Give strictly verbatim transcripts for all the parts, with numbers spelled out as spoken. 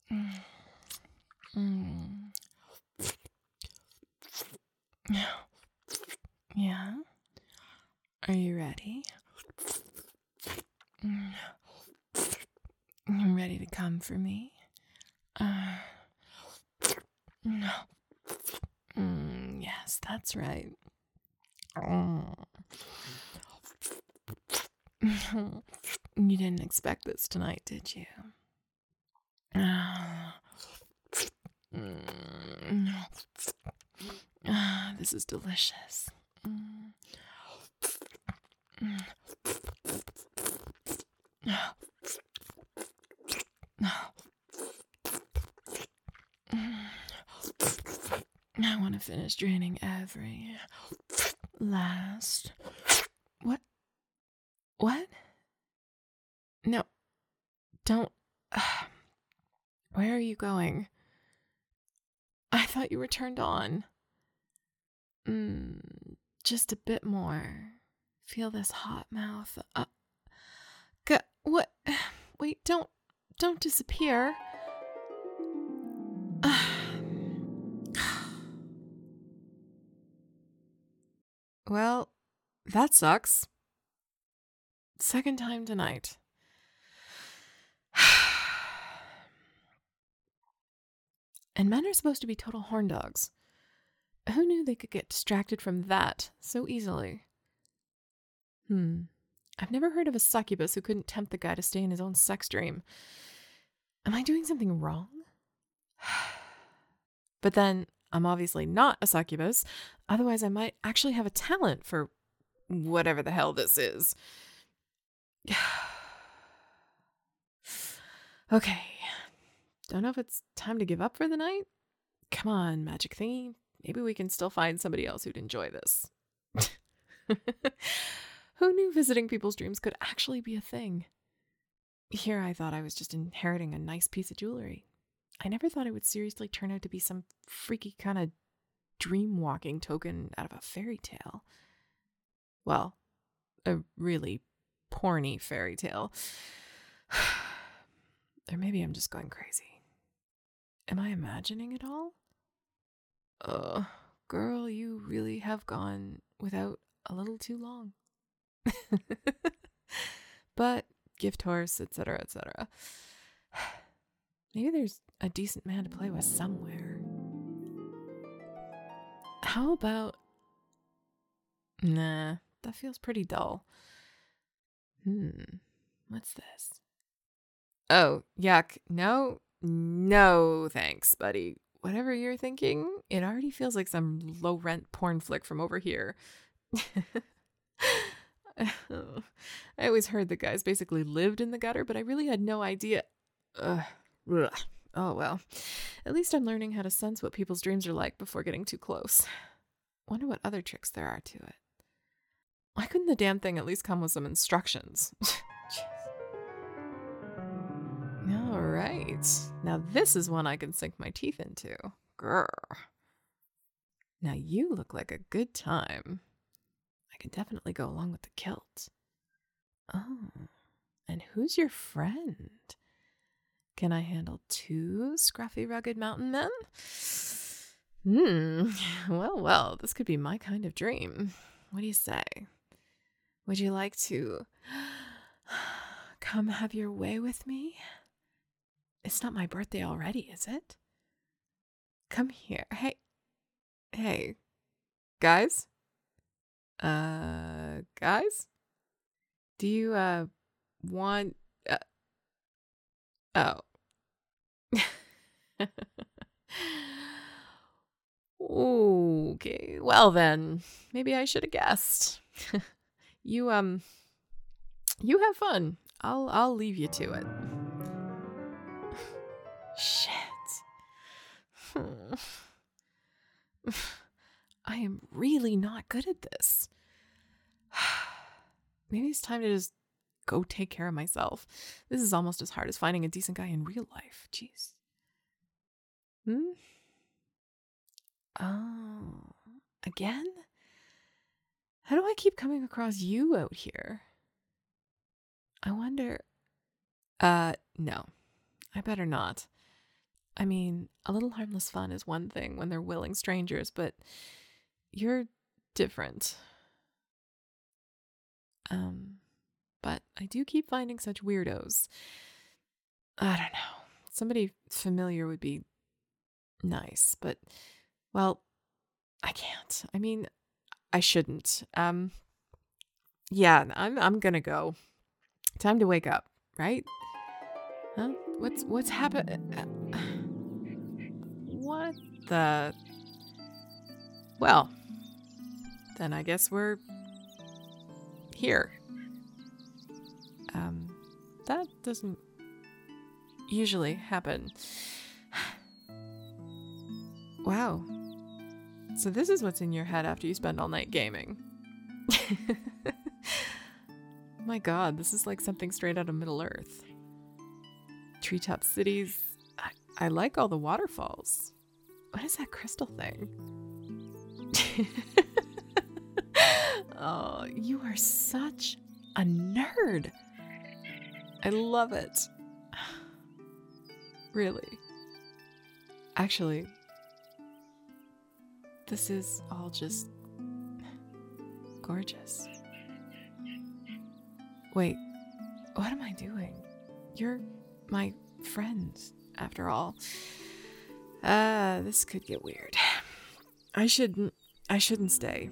Mm. Yeah? Are you ready? You ready to come for me? Uh, mm, yes, that's right. You didn't expect this tonight, did you? Ah, this is delicious. I want to finish draining every last. What? What? No, don't. Where are you going? I thought you were turned on. Mm, just a bit more. Feel this hot mouth. Uh, g- what? Wait, don't, don't disappear. Well, that sucks. Second time tonight. And men are supposed to be total horn dogs. Who knew they could get distracted from that so easily? Hmm. I've never heard of a succubus who couldn't tempt the guy to stay in his own sex dream. Am I doing something wrong? But then, I'm obviously not a succubus. Otherwise, I might actually have a talent for whatever the hell this is. Okay. Don't know if it's time to give up for the night? Come on, magic thingy. Maybe we can still find somebody else who'd enjoy this. Who knew visiting people's dreams could actually be a thing? Here I thought I was just inheriting a nice piece of jewelry. I never thought it would seriously turn out to be some freaky kind of dream walking token out of a fairy tale. Well, a really porny fairy tale. Or maybe I'm just going crazy. Am I imagining it all? Ugh, girl, you really have gone without a little too long. But gift horse, et cetera, et cetera. Maybe there's a decent man to play with somewhere. How about... Nah, that feels pretty dull. Hmm, what's this? Oh, yuck. No, no thanks, buddy. Whatever you're thinking, it already feels like some low-rent porn flick from over here. I always heard the guys basically lived in the gutter, but I really had no idea. Ugh. Ugh. Oh, well. At least I'm learning how to sense what people's dreams are like before getting too close. Wonder what other tricks there are to it. Why couldn't the damn thing at least come with some instructions? All right. Now this is one I can sink my teeth into. Grr. Now you look like a good time. I can definitely go along with the kilt. Oh, and who's your friend? Can I handle two scruffy, rugged mountain men? Hmm, well, well, this could be my kind of dream. What do you say? Would you like to come have your way with me? It's not my birthday already, is it? Come here. Hey, hey, guys? Uh, guys? Do you, uh, want, uh, oh. Okay, well then, maybe I should have guessed. you, um, you have fun. I'll, I'll leave you to it. Shit. I am really not good at this. Maybe it's time to just go take care of myself. This is almost as hard as finding a decent guy in real life. Jeez. Hmm? Oh. Again? How do I keep coming across you out here? I wonder... Uh, no. I better not. I mean, a little harmless fun is one thing when they're willing strangers, but you're different. Um, but I do keep finding such weirdos. I don't know. Somebody familiar would be nice, but, well, I can't. I mean, I shouldn't. Um, yeah, I'm I'm gonna go. Time to wake up, right? Huh? What's what's happened? What the? Well, then I guess we're here. Um, that doesn't usually happen. Wow. So this is what's in your head after you spend all night gaming. My god, this is like something straight out of Middle-earth. Treetop cities. I, I like all the waterfalls. What is that crystal thing? Oh, you are such a nerd. I love it. Really. Actually, this is all just gorgeous. Wait, what am I doing? You're my friend, after all. Uh, this could get weird. I shouldn't, I shouldn't stay.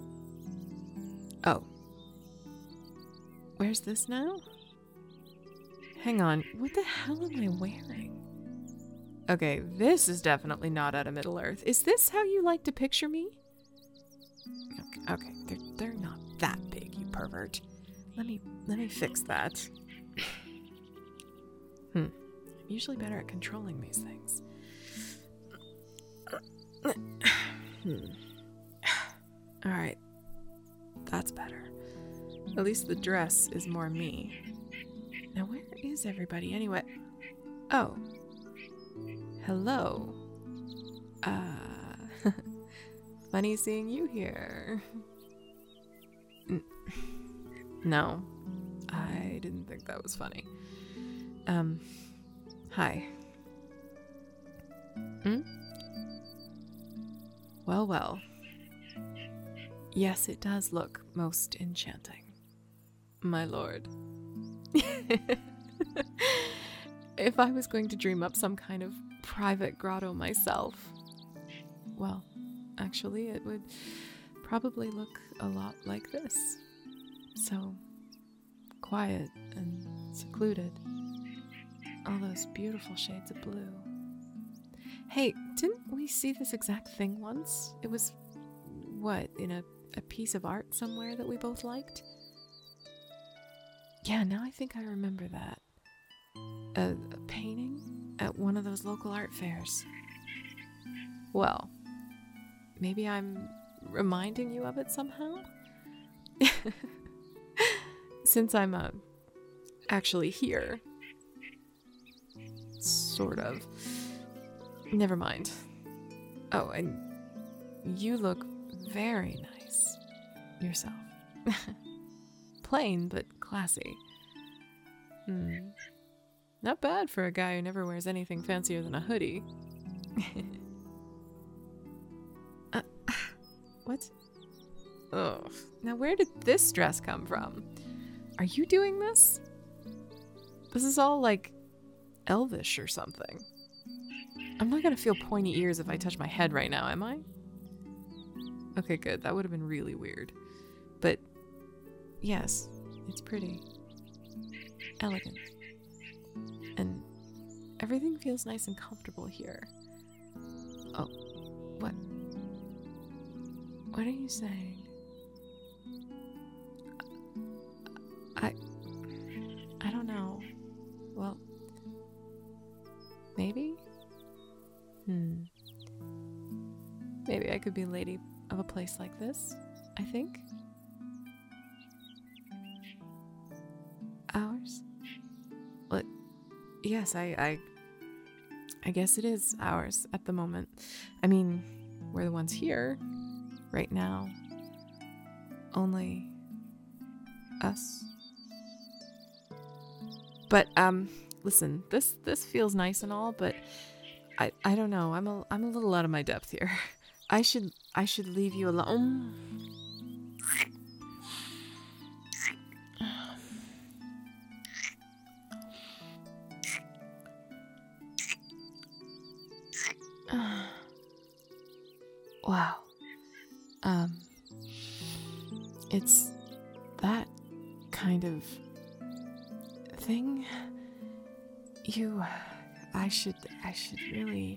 Oh. Where's this now? Hang on, what the hell am I wearing? Okay, this is definitely not out of Middle-earth. Is this how you like to picture me? Okay, okay, they're, they're not that big, you pervert. Let me, let me fix that. hmm, I'm usually better at controlling these things. hmm. Alright, that's better. At least the dress is more me. Now where is everybody anyway? Oh. Hello. Uh, funny seeing you here. N- no, I didn't think that was funny. Um, hi. Hmm? Well, well. Yes, it does look most enchanting, my lord. If I was going to dream up some kind of private grotto myself, well, actually, it would probably look a lot like this. So quiet and secluded. All those beautiful shades of blue. Hey, didn't we see this exact thing once? It was, what, in a, a piece of art somewhere that we both liked? Yeah, now I think I remember that. A, a painting at one of those local art fairs. Well, maybe I'm reminding you of it somehow? Since I'm uh, actually here. Sort of. Never mind. Oh, and you look very nice yourself. Plain, but classy. Hmm. Not bad for a guy who never wears anything fancier than a hoodie. uh, what? Oh, now where did this dress come from? Are you doing this? This is all like elvish or something. I'm not gonna feel pointy ears if I touch my head right now, am I? Okay, good. That would have been really weird. But yes, it's pretty. Elegant. And everything feels nice and comfortable here. Oh, what? What are you saying? I... I don't know. Well, maybe? Hmm. Maybe I could be lady of a place like this, I think. Ours? Well, yes, I, I... I guess it is ours at the moment. I mean, we're the ones here, right now. Only... us. But, um, listen, this, this feels nice and all, but I I don't know. I'm a I'm a little out of my depth here. I should I should leave you alone. Wow. Um it's that kind of thing. You I should I should really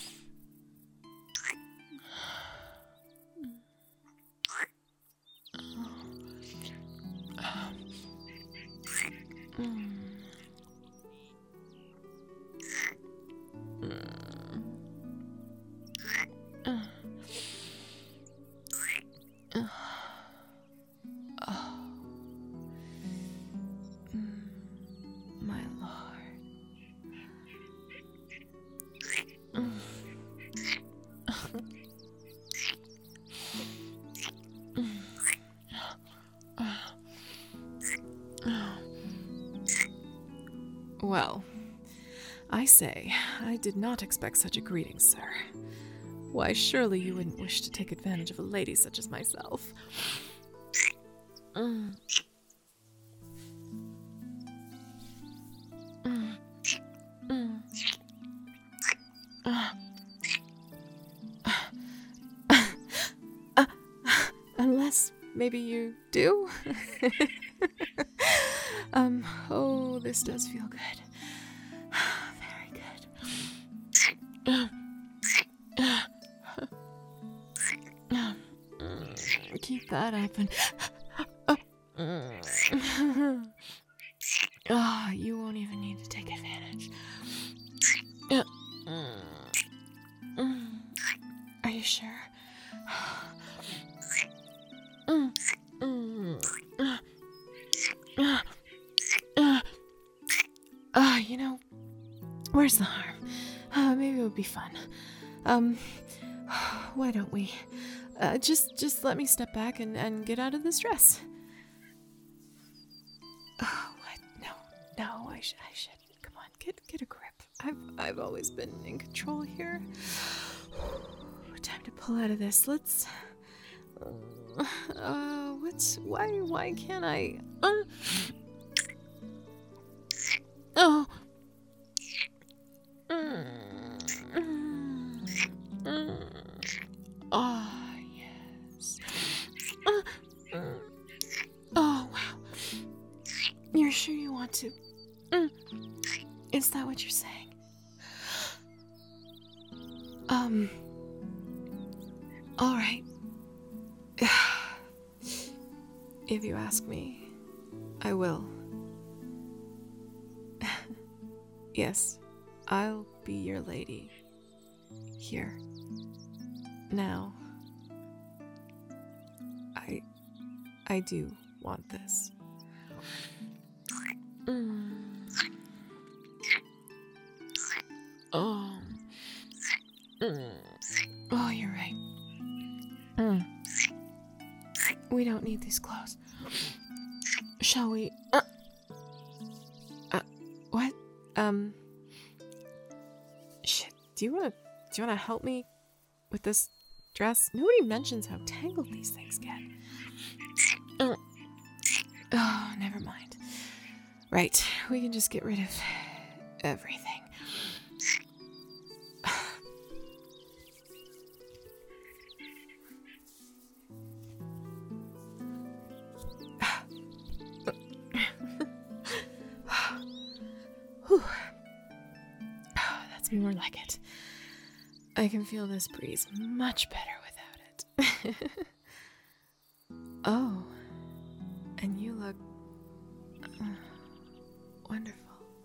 my lord. Well, I say, I did not expect such a greeting, sir. Why, surely you wouldn't wish to take advantage of a lady such as myself. Mm. Mm. Mm. Uh. Uh. Unless maybe you do? um, oh, this does feel good. Very good. Keep that up and... Oh, you won't even need to take advantage. Are you sure? Uh, you know, where's the harm? Uh, maybe it would be fun. Um, why don't we? Uh, just, just let me step back and, and get out of this dress. Oh, what? No, no, I should, I should. Come on, get, get a grip. I've, I've always been in control here. Time to pull out of this. Let's. Uh, what's? Why, why can't I? Uh, oh. Oh, yes. Uh, oh, wow. You're sure you want to? Mm. Is that what you're saying? Um. All right. If you ask me, I will. Yes, I'll be your lady. Here. Now. I... I do want this. Mm. Oh. Mm. Oh, you're right. Mm. We don't need these clothes. Shall we? Uh, uh, what? Um. Shit. Do you wanna? Do you wanna help me with this dress? Nobody mentions how tangled these things get. Uh, oh, never mind. Right. We can just get rid of everything. That's more like it. I can feel this breeze much better without it. Oh, and you look uh, wonderful.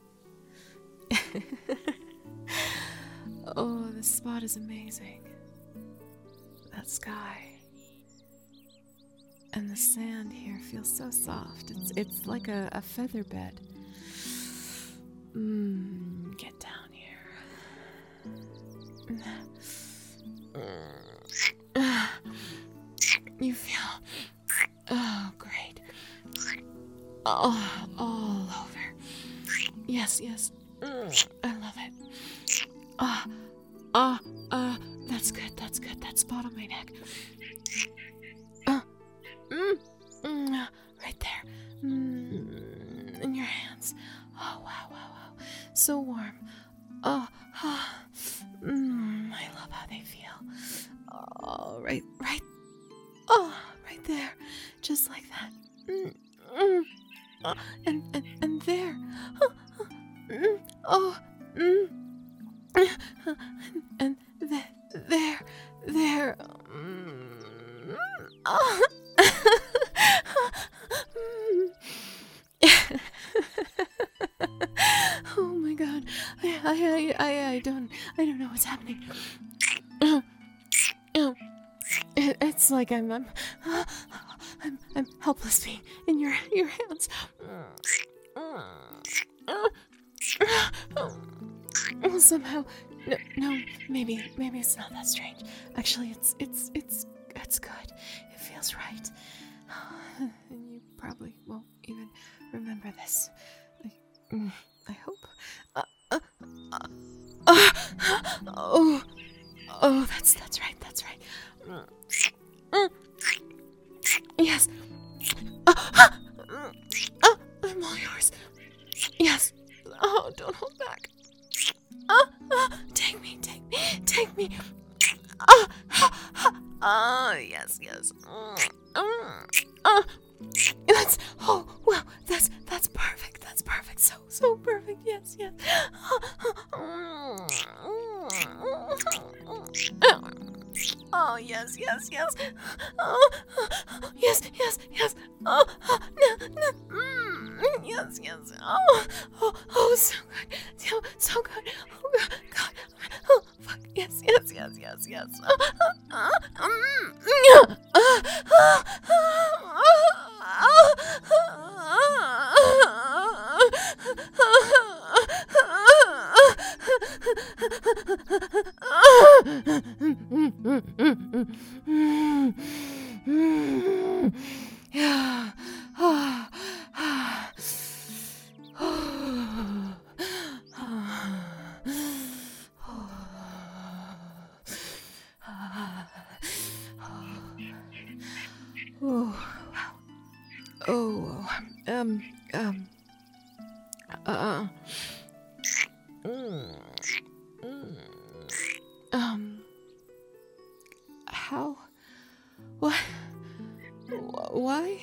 Oh, this spot is amazing. That sky. And the sand here feels so soft. It's it's like a, a feather bed. Mmm, get down here. You feel... Oh, great. Oh, all over. Yes, yes. I love it. Ah, Ah, uh, uh, that's good, that's good. That spot on my neck. Uh, mm, mm, right there. Mm, in your hands. Oh, wow, wow, wow. So warm. Oh, ah, mm, I love how they feel. Oh, right, right. Oh, right there. Just like that. Mm, mm, uh, and, and, and there. Oh, mm, oh, mm, and th- there, there. Mm, oh. Oh my god, I, I, I, I, I don't, I don't know what's happening. It, it's like I'm, I'm, I'm, I'm helpless being in your, your hands. Well, somehow, no, no, maybe, maybe it's not that strange. Actually, it's, it's, it's, it's good. It feels right. And you probably won't even remember this. I, mm, I hope. Uh, uh, uh, uh, oh, oh, that's, that's right, that's right. Mm, mm, yes. Uh, uh, uh, I'm all yours. Yes. Oh, don't hold back. Uh, uh, take me, take me, take me. Ah, uh, uh, yes, yes. Mm, mm, uh, that's, oh, wow, that's, that's perfect, that's perfect, so, so perfect, yes, yes. Oh, yes, yes, yes. Oh, yes, yes, yes. Oh, no, no. Mm, yes, yes. Oh, oh, oh, so good, so, so good. Oh, God, God. Oh, fuck, yes, yes, yes, yes, yes. Uh, uh, mm, yeah. Uh, uh, yeah. Oh, wow. Oh, um, um, uh, mm, mm, um, how? What? Wh- Why?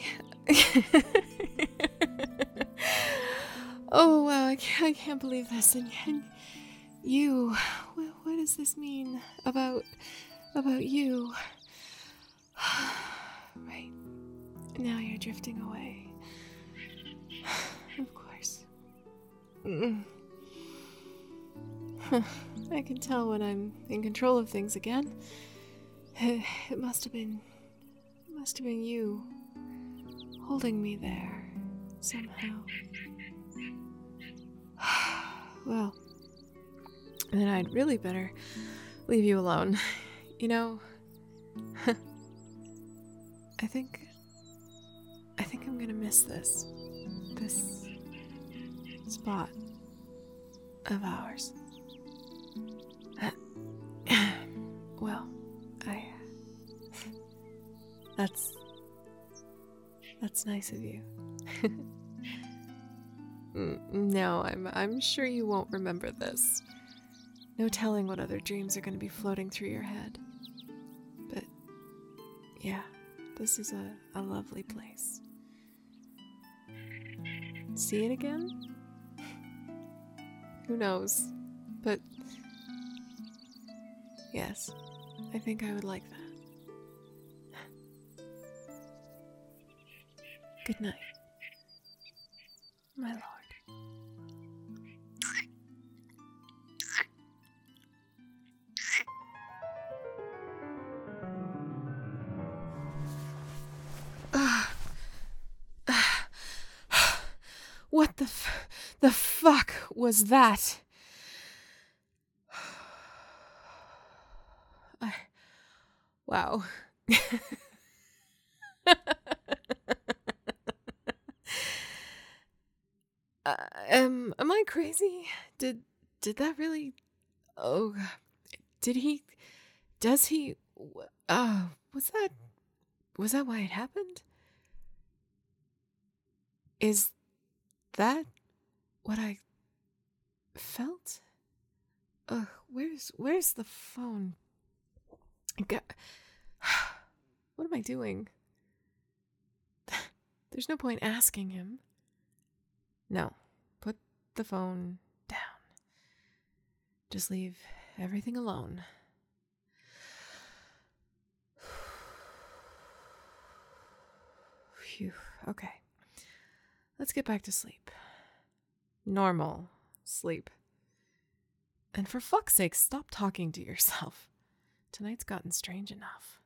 Oh, wow, I can't, I can't believe this. And, and you, what, what does this mean about, about you? Right. Now you're drifting away. Of course. Mm. I can tell when I'm in control of things again. It, it must have been... It must have been you holding me there somehow. Well, then I'd really better leave you alone. You know, I think... I think I'm gonna miss this. This spot of ours. Well, I... That's... That's nice of you. No, I'm I'm sure you won't remember this. No telling what other dreams are going to be floating through your head. But yeah, this is a, a lovely place. See it again? Who knows? But yes, I think I would like that. Good night, my lord. What the f- the fuck was that? I, wow. uh, am am I crazy? Did did that really? Oh, did he, does he, w- uh, was that, was that why it happened? Is that what I felt? Ugh, where's, where's the phone? I got, what am I doing? There's no point asking him. No, put the phone down. Just leave everything alone. Phew, okay. Let's get back to sleep. Normal sleep. And for fuck's sake, stop talking to yourself. Tonight's gotten strange enough.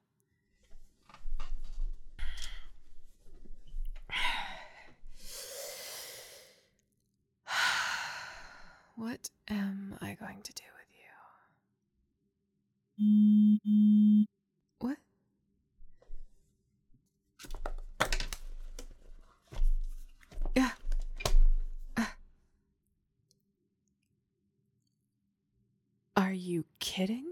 What am I going to do with you? What? Yeah. Uh. Are you kidding?